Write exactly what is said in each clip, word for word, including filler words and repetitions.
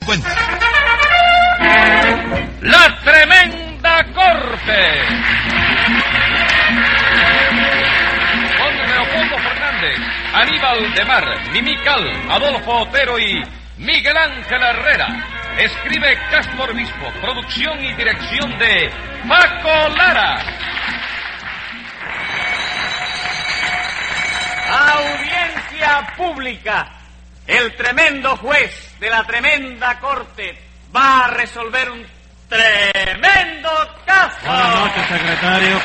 encuentre. La Tremenda Corte. Con Leopoldo Fernández, Aníbal de Mar, Mimical, Adolfo Otero y Miguel Ángel Herrera. Escribe Castro Obispo. Producción y dirección de Paco Lara. Audiencia pública. El tremendo juez de la tremenda corte va a resolver un tremendo caso. Buenas noches, secretario.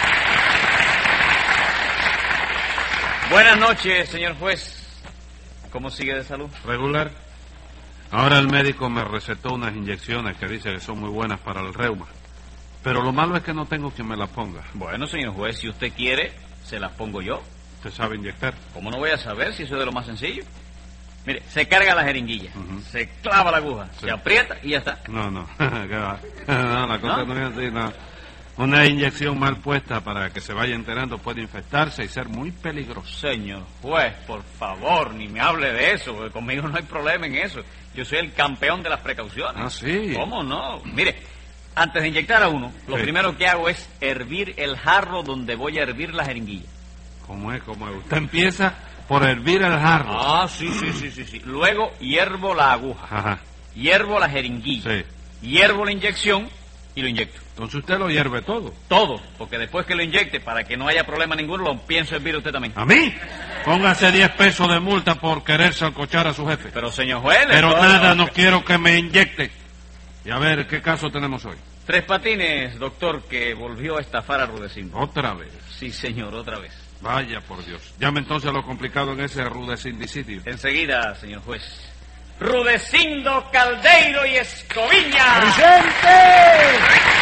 Buenas noches, señor juez. ¿Cómo sigue de salud? Regular. Ahora el médico me recetó unas inyecciones que dice que son muy buenas para el reuma. Pero lo malo es que no tengo quien me las ponga. Bueno, señor juez, si usted quiere, se las pongo yo. ¿Usted sabe inyectar? ¿Cómo no voy a saber si eso es de lo más sencillo? Mire, se carga la jeringuilla, uh-huh. se clava la aguja, sí. se aprieta y ya está. No, no, no, la cosa ¿No? no es así, no. Una inyección mal puesta para que se vaya enterando puede infectarse y ser muy peligroso. Señor juez, por favor, ni me hable de eso, porque conmigo no hay problema en eso. Yo soy el campeón de las precauciones. Ah, sí. ¿Cómo no? Mire, antes de inyectar a uno, lo sí. primero que hago es hervir el jarro donde voy a hervir la jeringuilla. ¿Cómo es? ¿Cómo es? Usted empieza por hervir el jarro. Ah, sí, sí, sí, sí, sí. Luego hiervo la aguja. Ajá. Hiervo la jeringuilla. Sí. Hiervo la inyección y lo inyecto. Entonces usted lo hierve todo. Todo, porque después que lo inyecte, para que no haya problema ninguno, lo pienso hervir usted también. ¿A mí? Póngase diez pesos de multa por querer salcochar a su jefe. Pero, señor juez... Pero nada, no quiero que me inyecte. Y a ver, ¿qué caso tenemos hoy? Tres Patines, doctor, que volvió a estafar a Rudecindo. ¿Otra vez? Sí, señor, otra vez. Vaya, por Dios. Llame entonces a lo complicado en ese rudecindicidio. Enseguida, señor juez. Rudecindo, Caldeiro y Escoviña. ¡Presente!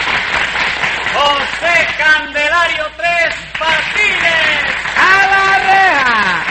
José Candelario Tres Patines. ¡A la reja!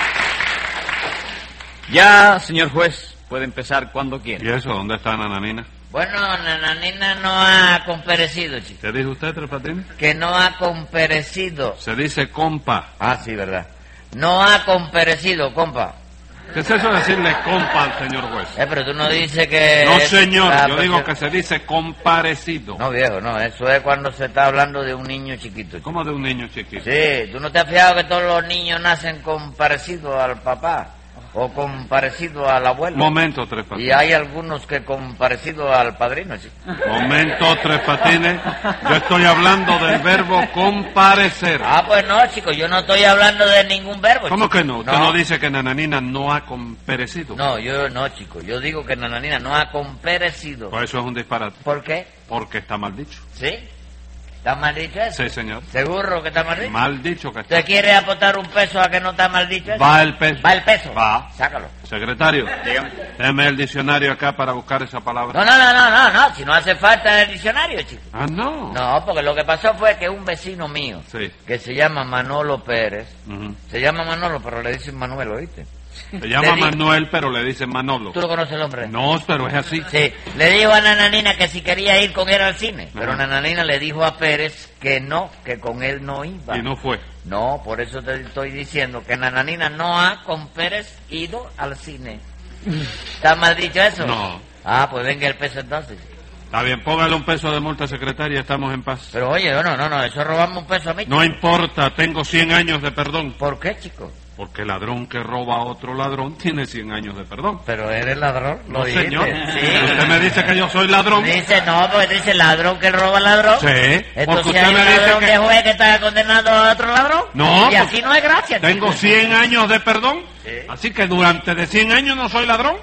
Ya, señor juez, puede empezar cuando quiera. ¿Y eso? ¿Dónde está Nananina? Bueno, Nananina no ha comperecido, chico. ¿Qué dijo usted, Tres Patines? Que no ha comperecido. Se dice compa. Ah, sí, verdad. No ha comperecido, compa. ¿Qué es eso de decirle compa al señor juez? Eh, pero tú no dices que... No, señor, ah, yo digo que se dice comparecido. No, viejo, no, eso es cuando se está hablando de un niño chiquito. Chico. ¿Cómo de un niño chiquito? Sí, ¿tú no te has fijado que todos los niños nacen con parecido al papá? O con parecido al abuelo. Momento, Tres Patines. Y hay algunos que con parecido al padrino, chico. Momento, Tres Patines. Yo estoy hablando del verbo comparecer. Ah, pues no, chico, yo no estoy hablando de ningún verbo. ¿Cómo chico. que no? ¿Usted no. no dice que Nananina no ha comperecido? No, yo no, chico. Yo digo que Nananina no ha comperecido. Pues eso es un disparate. ¿Por qué? Porque está mal dicho. ¿Sí? ¿Está mal dicho eso? Sí, señor. ¿Seguro que está mal dicho? Mal dicho que está. ¿Usted quiere aportar un peso a que no está mal dicho eso? Va el peso. ¿Va el peso? Va. Sácalo. Secretario, Dígame. déme el diccionario acá para buscar esa palabra. No, no, no, no, no, no. Si no hace falta el diccionario, chico. Ah, no. No, porque lo que pasó fue que un vecino mío, Sí. que se llama Manolo Pérez, Uh-huh. se llama Manolo, pero le dicen Manuel, ¿oíste? Se llama Le di- Manuel, pero le dicen Manolo. ¿Tú lo conoces el hombre? No, pero es así. Sí, le dijo a Nananina que si quería ir con él al cine, pero Ajá. Nananina le dijo a Pérez que no, que con él no iba. Y no fue. No, por eso te estoy diciendo que Nananina no ha con Pérez ido al cine. ¿Está mal dicho eso? No. Ah, pues venga el peso entonces. Está bien, póngale un peso de multa, secretaria, estamos en paz. Pero oye, no, no, no, eso robamos un peso a mí. No importa, tengo cien años de perdón. ¿Por qué, chico? Porque ladrón que roba a otro ladrón tiene cien años de perdón. Pero eres ladrón, lo No, dijiste. señor. Sí. ¿Usted me dice que yo soy ladrón? Dice, no, porque dice ladrón que roba ladrón. Sí, porque Entonces usted hay me un dice ladrón que- de juez que está condenado a otro ladrón. No, Y así no es gracia. Tengo chico. cien años de perdón. Sí. Así que durante de cien años no soy ladrón.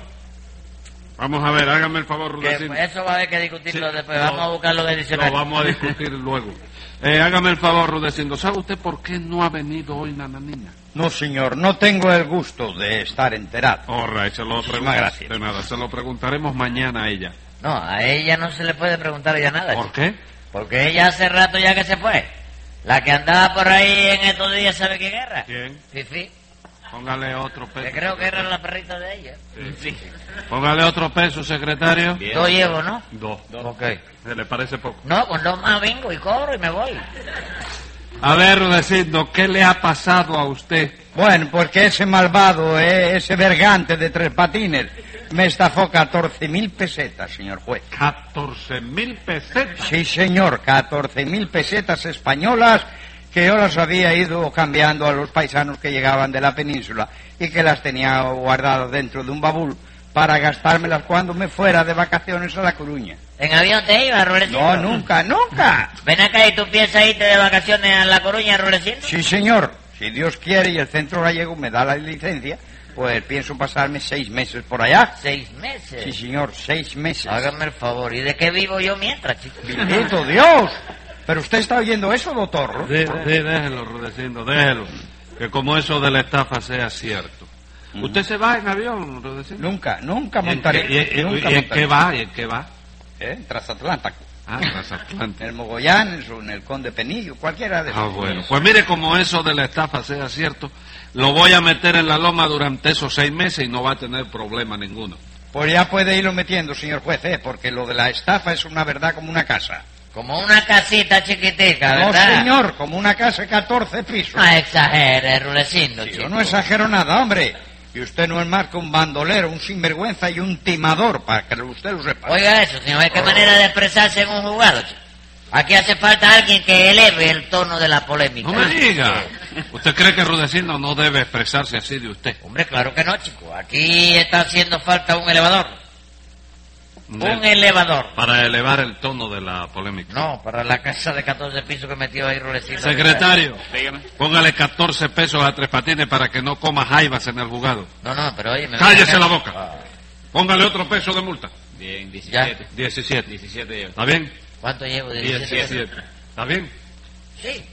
Vamos a ver, hágame el favor, Que, Rudecindo. pues, eso va a haber que discutirlo Sí, después. no, Vamos a buscarlo de Lo diccionario. vamos a discutir luego. Eh, hágame el favor, Rudecindo. ¿Sabe usted por qué no ha venido hoy Nananina? No, señor, no tengo el gusto de estar enterado. All right, se lo Muchísimas pregunto. gracias. De nada, se lo preguntaremos mañana a ella. No, a ella no se le puede preguntar ya nada. ¿Por chico. qué? Porque ella hace rato ya que se fue. La que andaba por ahí en estos días, ¿sabe quién era? ¿Quién? Fifi. Póngale otro peso. Que creo que era la perrita de ella. Sí. Póngale otro peso, secretario. Bien. Dos llevo, ¿no? Dos. Ok. ¿Se le parece poco? No, con dos más vengo y cobro y me voy. A ver, Rudecindo, ¿qué le ha pasado a usted? Bueno, porque ese malvado, eh, ese vergante de Tres Patines, Me estafó catorce mil pesetas, señor juez. catorce mil pesetas. Sí, señor, catorce mil pesetas españolas que yo las había ido cambiando a los paisanos que llegaban de la península y que las tenía guardadas dentro de un baúl para gastármelas cuando me fuera de vacaciones a La Coruña. ¿En avión te ibas, Rulecindo? No, nunca, nunca. Ven acá, ¿y tú piensas irte de vacaciones a La Coruña, Rulecindo? Sí, señor. Si Dios quiere y el Centro Gallego me da la licencia, pues pienso pasarme seis meses por allá. ¿Seis meses? Sí, señor, seis meses. Hágame el favor, ¿y de qué vivo yo mientras, chico? ¡Bendito Dios! ¿Pero usted está oyendo eso, doctor? Sí, sí, déjelo, Rudecindo, déjelo. Que como eso de la estafa sea cierto. Mm. ¿Usted se va en avión, Rudecindo? Nunca, nunca ¿Y en montaré. qué- y- y- nunca y en montaré. qué va? ¿Y en qué va? ¿Eh? Transatlántico. Ah, En transatlántico. el Mogollán, en el Conde Penillo, cualquiera de esos. Ah, bueno. Pues mire, como eso de la estafa sea cierto, lo voy a meter en la loma durante esos seis meses y no va a tener problema ninguno. Pues ya puede irlo metiendo, señor juez, ¿eh? Porque lo de la estafa es una verdad como una casa. Como una casita chiquitica, No, ¿verdad? señor, como una casa de catorce pisos. No exagere, Rulecindo, Sí, chico. yo no exagero nada, hombre. Y usted no es más que un bandolero, un sinvergüenza y un timador, para que usted lo sepa. Oiga eso, señor, ¿qué manera de expresarse en un juzgado, chico? Aquí hace falta alguien que eleve el tono de la polémica. No me diga. ¿Usted cree que Rudecindo no debe expresarse así de usted? Hombre, claro que no, chico. Aquí está haciendo falta un elevador. Un De- elevador. Para elevar el tono de la polémica. No, para la casa de catorce pisos que metió ahí Rulecindo. Secretario, Dígame. póngale catorce pesos a Tres Patines para que no coma jaivas en el juzgado. No, no, pero oye... me- Cállese la boca. Ah, Póngale otro peso de multa. Bien, ya. diecisiete. diecisiete. diecisiete llevo. ¿Está bien? ¿Cuánto llevo? diecisiete. diecisiete. ¿Está bien? Sí.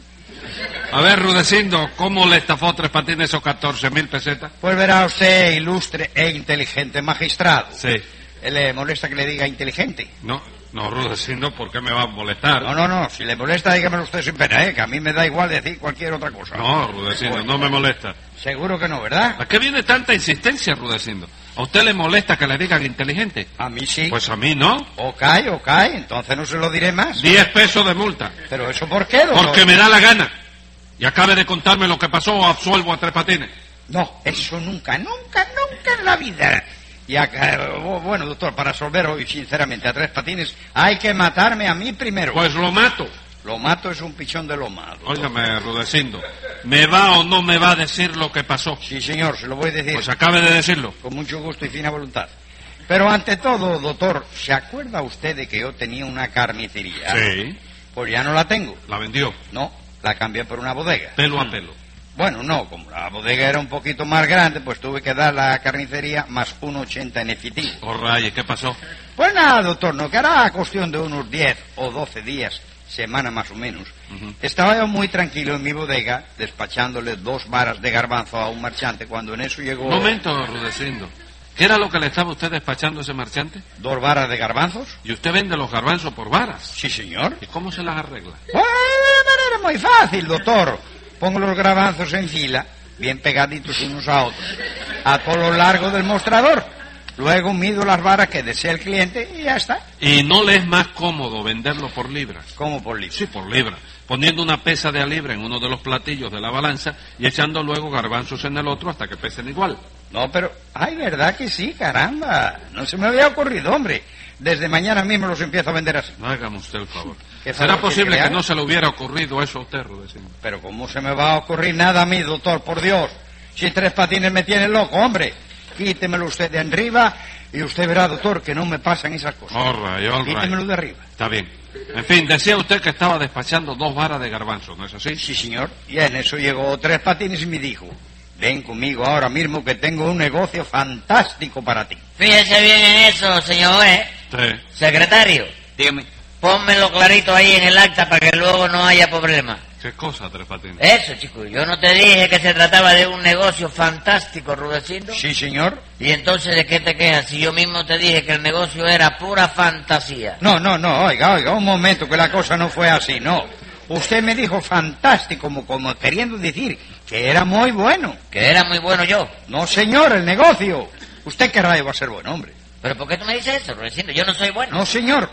A ver, Rudecindo, ¿cómo le estafó Tres Patines esos catorce mil pesetas? Pues verá usted, ilustre e inteligente magistrado. Sí. ¿Le molesta que le diga inteligente? No, no, Rudecindo, ¿por qué me va a molestar? No, no, no. Si le molesta, dígamelo usted sin pena, ¿eh? Que a mí me da igual decir cualquier otra cosa. No, Rudecindo, no me molesta. Seguro que no, ¿verdad? ¿A qué viene tanta insistencia, Rudecindo? ¿A usted le molesta que le digan inteligente? A mí sí. Pues a mí no. O cae, o cae. Entonces no se lo diré más. Diez pesos de multa. ¿Pero eso por qué, doctor? Porque me da la gana. Y acabe de contarme lo que pasó o absuelvo a Tres Patines. No, eso nunca, nunca, nunca en la vida. Y acá, oh, bueno, doctor, para resolver hoy, sinceramente, a Tres Patines, hay que matarme a mí primero. Pues lo mato. Lo mato es un pichón de loma, doctor. Óigame, Rudecindo, ¿me va o no me va a decir lo que pasó? Sí, señor, se lo voy a decir. Pues acabe de decirlo. Con mucho gusto y fina voluntad. Pero ante todo, doctor, ¿se acuerda usted de que yo tenía una carnicería? Sí. Pues ya no la tengo. La vendió, No, la cambié por una bodega. pelo a pelo. Bueno, no, como la bodega era un poquito más grande, pues tuve que dar la carnicería más uno ochenta en efectivo. Oh, rayos, ¿qué pasó? Pues nada, doctor, no, que hará cuestión de unos diez o doce días, semana más o menos. Ujú. Estaba yo muy tranquilo en mi bodega, despachándole dos varas de garbanzo a un marchante, cuando en eso llegó... Un momento, Rudecindo. ¿Qué era lo que le estaba usted despachando a ese marchante? ¿Dos varas de garbanzos? Y usted vende los garbanzos por varas. Sí, señor. ¿Y cómo se las arregla? Bueno, de manera muy fácil, doctor. Pongo los garbanzos en fila, bien pegaditos unos a otros, a todo lo largo del mostrador. Luego mido las varas que desea el cliente y ya está. ¿Y no le es más cómodo venderlo por libras? ¿Cómo por litro? Sí, por libra. Poniendo una pesa de a libra en uno de los platillos de la balanza y echando luego garbanzos en el otro hasta que pesen igual. No, pero... Ay, verdad que sí, caramba. No se me había ocurrido, hombre. Desde mañana mismo los empiezo a vender así. No hágame usted el favor. ¿Qué ¿Será favor posible quiere que que le no haga? se le hubiera ocurrido eso a usted, Rudecindo? Pero ¿cómo se me va a ocurrir nada a mí, doctor? Por Dios. Si Tres Patines me tiene loco, hombre. Quítemelo usted de arriba y usted verá, doctor, que no me pasan esas cosas. All right, all right. Quítemelo de arriba. Está bien. En fin, decía usted que estaba despachando dos varas de garbanzo, ¿no es así? Sí, señor. Y en eso llegó Tres Patines y me dijo, ven conmigo ahora mismo que tengo un negocio fantástico para ti. Fíjese bien en eso, señor, ¿eh? Sí. Secretario, Dígame. pónmelo clarito ahí en el acta para que luego no haya problema. ¿Qué cosa, Tres Patines? Eso, chico, yo no te dije que se trataba de un negocio fantástico, Rudecindo. Sí, señor. ¿Y entonces de qué te quejas si yo mismo te dije que el negocio era pura fantasía? No, no, no, oiga, oiga, un momento, que la cosa no fue así, no. Usted me dijo fantástico, como, como queriendo decir que era muy bueno. Que era muy bueno yo. No, señor, el negocio. ¿Usted qué rayo va a ser bueno, hombre? ¿Pero por qué tú me dices eso, Rudecindo? Yo no soy bueno. No, señor.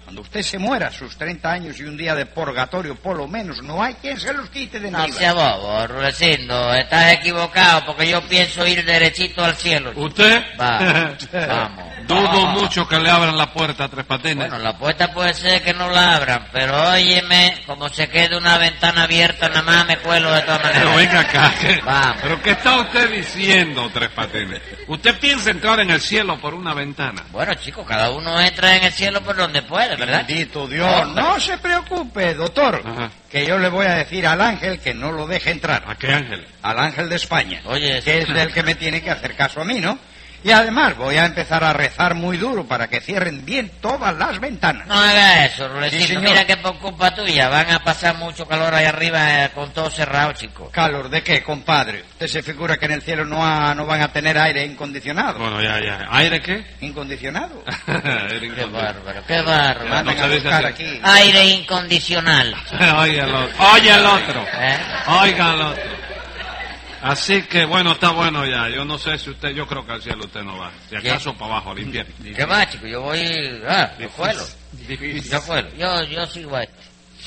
Cuando usted se muera, sus treinta años y un día de purgatorio, por lo menos, no hay quien se los quite de No encima. sea bobo, Rudecindo, estás equivocado porque yo pienso ir derechito al cielo. ¿Usted? Va, vamos. Dudo mucho que le abran la puerta a Tres Patines. Bueno, la puerta puede ser que no la abran, pero óyeme, como se quede una ventana abierta, nada más me cuelo de todas maneras. Pero venga acá. ¿qué? Vamos. ¿Pero qué está usted diciendo, Tres Patines? ¿Usted piensa entrar en el cielo por una ventana? Bueno, chicos, cada uno entra en el cielo por donde puede, ¿verdad? Bendito Dios. No se preocupe, doctor. Ajá. Que yo le voy a decir al ángel que no lo deje entrar. ¿A qué ángel? Al ángel de España. Oye, que es del que me tiene que hacer caso a mí, ¿no? Y además voy a empezar a rezar muy duro para que cierren bien todas las ventanas. No haga eso, Rudecindo. Sí, señor. Mira que por culpa tuya van a pasar mucho calor ahí arriba eh, con todo cerrado, chico. ¿Calor de qué, compadre? ¿Usted se figura que en el cielo no, ha- no van a tener aire incondicionado? Bueno, ya, ya. ¿Aire qué? ¿Incondicionado? Aire Qué incondicionado. bárbaro, qué bárbaro. no Manden se a dice buscar así. aquí. Aire incondicional. Oiga el otro. Oye el otro. ¿Eh? Oiga el otro. Así que, bueno, está bueno ya. Yo no sé si usted, yo creo que al cielo usted no va. Si ¿Qué? acaso para abajo, al infierno. ¿Qué va, chico? Yo voy... Ah, yo fuelo. Difícil. Yo fuelo. Yo, yo sigo a esto.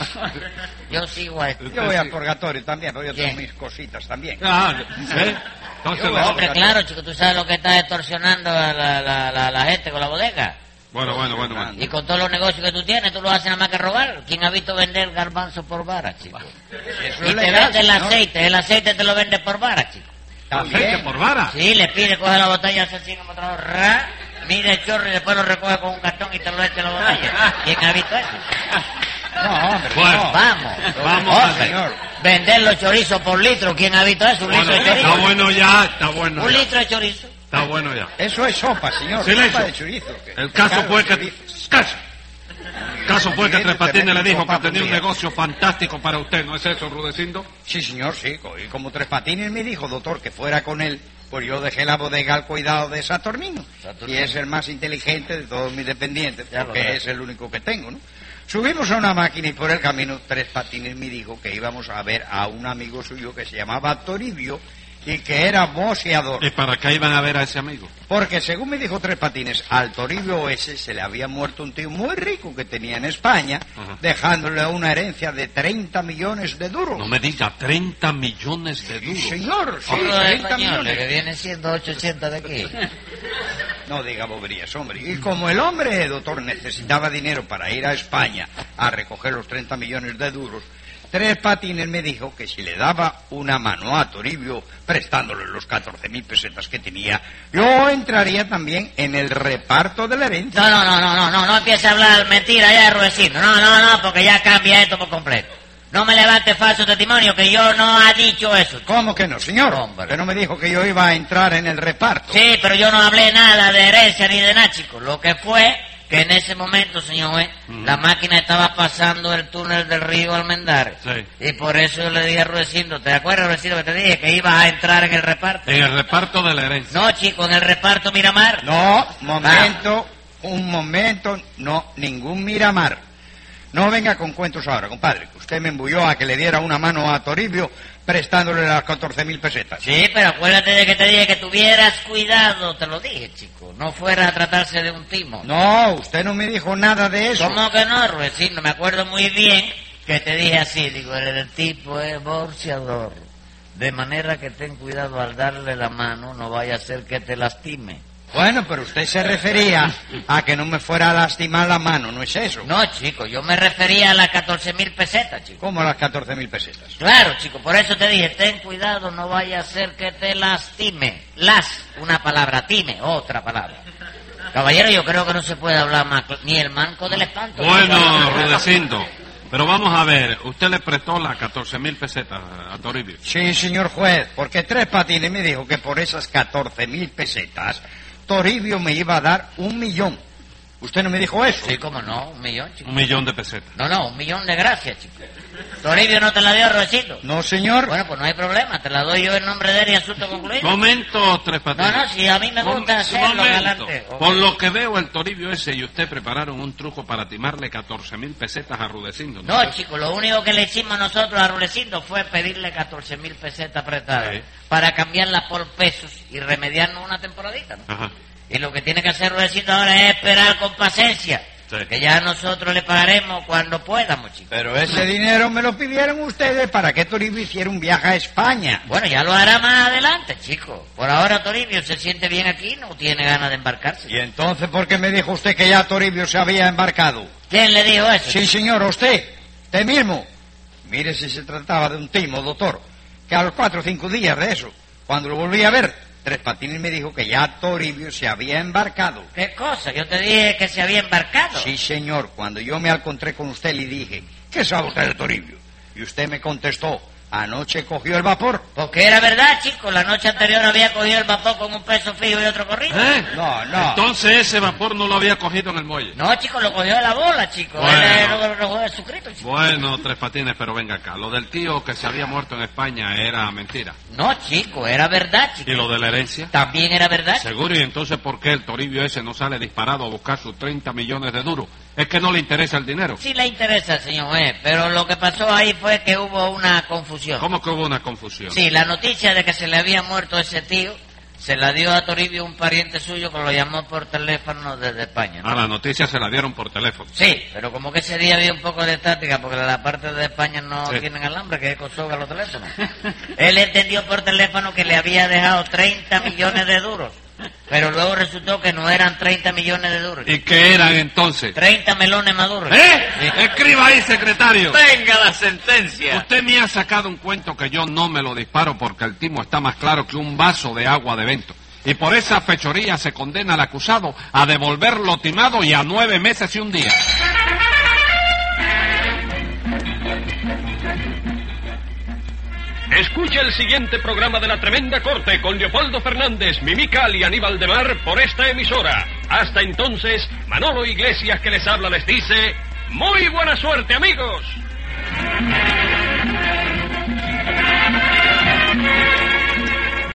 Yo sigo a esto. Yo voy al purgatorio también, pero yo ¿Qué? tengo mis cositas también. Ah, ¿eh? Entonces, Yo voy no. a- Hombre, claro, chico, tú sabes lo que está extorsionando a la, la, la, la gente con la bodega. Bueno, bueno, bueno, bueno. Y con todos los negocios que tú tienes, tú lo haces nada más que robar. ¿Quién ha visto vender garbanzo por vara, chico? Eso Y es te legal, vende el señor. aceite, el aceite te lo vende por vara, chico. ¿Aceite También. por vara? Sí, le pide, coge la botella, hace así como otro, ra, mira el chorro y después lo recoge con un cartón y te lo echa en la botella. ¿Quién ha visto eso? No, hombre, Bueno. no. Vamos, Vamos, hombre. señor. Vender los chorizos por litro, ¿quién ha visto eso? Un Bueno, litro de está chorizo. bueno ya, está bueno Un ya. litro de chorizo. Está bueno ya. Eso es sopa, señor. Silencio. Sopa de chorizo. que- El caso Claro, fue que... chorizo. ¡Caso! El caso fue que Tres Patines le dijo que Sopa tenía un por día. negocio fantástico para usted, ¿no es eso, Rudecindo? Sí, señor, sí. co- Y como Tres Patines me dijo, doctor, que fuera con él, pues yo dejé la bodega al cuidado de Saturnino. Saturnino. Y es el más inteligente de todos mis dependientes, Ya lo porque veo. es el único que tengo, ¿no? Subimos a una máquina y por el camino Tres Patines me dijo que íbamos a ver a un amigo suyo que se llamaba Toribio y que era boxeador. ¿Y para qué iban a ver a ese amigo? Porque según me dijo Tres Patines, al Toribio ese se le había muerto un tío muy rico que tenía en España, Ajá. dejándole una herencia de treinta millones de duros. No me diga, treinta millones de Sí, duros. señor, sí, Otro de treinta español, millones. que viene siendo ochocientos de aquí. No diga boberías, hombre. Y como el hombre, doctor, necesitaba dinero para ir a España a recoger los treinta millones de duros, Tres Patines me dijo que si le daba una mano a Toribio prestándole los catorce mil pesetas que tenía, yo entraría también en el reparto de la herencia. No, no, no, no, no, no, no empiece a hablar mentira ya de Rudecindo. No, no, no, porque ya cambia esto por completo. No me levante falso testimonio que yo no ha dicho eso. ¿Cómo que no, señor? Hombre. Que no me dijo que yo iba a entrar en el reparto. Sí, pero yo no hablé nada de herencia ni de nada, chico. Lo que fue que en ese momento, señor juez, Ujú. la máquina estaba pasando el túnel del río Almendares. Sí. Y por eso yo le dije a Rudecindo, ¿te acuerdas, Rudecindo, que te dije que ibas a entrar en el reparto? En el reparto de la herencia. No, chico, en el reparto Miramar. No, momento, un momento, no, ningún Miramar. No venga con cuentos ahora, compadre, que usted me embulló a que le diera una mano a Toribio prestándole las catorce mil pesetas. Sí, pero acuérdate de que te dije que tuvieras cuidado, te lo dije, chico. No fuera a tratarse de un timo. No, usted no me dijo nada de eso. ¿Cómo que no, Rudecindo? Me acuerdo muy bien que te dije así, digo, el tipo es boxeador. De manera que ten cuidado al darle la mano, no vaya a ser que te lastime. Bueno, pero usted se refería a que no me fuera a lastimar la mano, ¿no es eso? No, chico, yo me refería a las catorce mil pesetas, chico. ¿Cómo las catorce mil pesetas? Claro, chico, por eso te dije, ten cuidado, no vaya a ser que te lastime. Las, una palabra, time, otra palabra. Caballero, yo creo que no se puede hablar más, cl- ni el manco del espanto. Bueno, Rudecindo, pero vamos a ver, usted le prestó las catorce mil pesetas a Toribio. Sí, señor juez, porque Tres Patines me dijo que por esas catorce mil pesetas Toribio me iba a dar un millón. ¿Usted no me dijo eso? Sí, cómo no, un millón, chico. Un millón de pesetas. No, no, un millón de gracias, chico. Toribio no te la dio, Rudecindo. No, señor. Bueno, pues no hay problema, te la doy yo en nombre de él y asunto concluido. Momento, Tres Patines. No, no, si a mí me gusta Mom- hacerlo momento. galante. Por lo que veo, el Toribio ese y usted prepararon un truco para timarle catorce mil pesetas a Rudecindo. No, chico, lo único que le hicimos nosotros a Rudecindo fue pedirle catorce mil pesetas prestadas Sí. para cambiarlas por pesos y remediarnos una temporadita, ¿no? Ajá. Y lo que tiene que hacer Rudecindo ahora es esperar con paciencia Sí. Que ya nosotros le pagaremos cuando podamos, chico. Pero ese dinero me lo pidieron ustedes para que Toribio hiciera un viaje a España. Bueno, ya lo hará más adelante, chico. Por ahora Toribio se siente bien aquí, no tiene ganas de embarcarse. ¿Y entonces por qué me dijo usted que ya Toribio se había embarcado? ¿Quién le dijo eso? Sí, señor, usted. Usted mismo. Mire si se trataba de un timo, doctor. Que a los cuatro o cinco días de eso, cuando lo volví a ver, Tres Patines me dijo que ya Toribio se había embarcado. ¿Qué cosa? Yo te dije que se había embarcado. Sí, señor. Cuando yo me encontré con usted le dije, ¿qué sabe usted de Toribio? Y usted me contestó, anoche cogió el vapor. Porque era verdad, chico. La noche anterior había cogido el vapor con un peso fijo y otro corrido. ¿Eh? No, no. Entonces ese vapor no lo había cogido en el muelle. No, chico, lo cogió de la bola, chico. Bueno. Él lo cogió de Jesucristo, chico. Bueno, Tres Patines, pero venga acá. Lo del tío que se había muerto en España era mentira. No, chico, era verdad, chico. ¿Y lo de la herencia? También era verdad. Seguro, y entonces ¿por qué el Toribio ese no sale disparado a buscar sus treinta millones de duros? Es que no le interesa el dinero. Sí le interesa, señor juez, pero lo que pasó ahí fue que hubo una confusión. ¿Cómo que hubo una confusión? Sí, la noticia de que se le había muerto ese tío se la dio a Toribio un pariente suyo que lo llamó por teléfono desde España, ¿no? Ah, la noticia se la dieron por teléfono. Sí, pero como que ese día había un poco de estática porque la parte de España no Sí. tienen alambre, que es cosoga los teléfonos. Él entendió por teléfono que le había dejado treinta millones de duros, pero luego resultó que no eran treinta millones de duros. ¿Y qué eran entonces? treinta melones maduros. ¿Eh? Sí. Escriba ahí, secretario. Venga la sentencia. Usted me ha sacado un cuento que yo no me lo disparo porque el timo está más claro que un vaso de agua de vento. Y por esa fechoría se condena al acusado a devolver lo timado y a nueve meses y un día. Escucha el siguiente programa de La Tremenda Corte con Leopoldo Fernández, Mimical y Aníbal de Mar por esta emisora. Hasta entonces, Manolo Iglesias que les habla les dice, ¡muy buena suerte, amigos!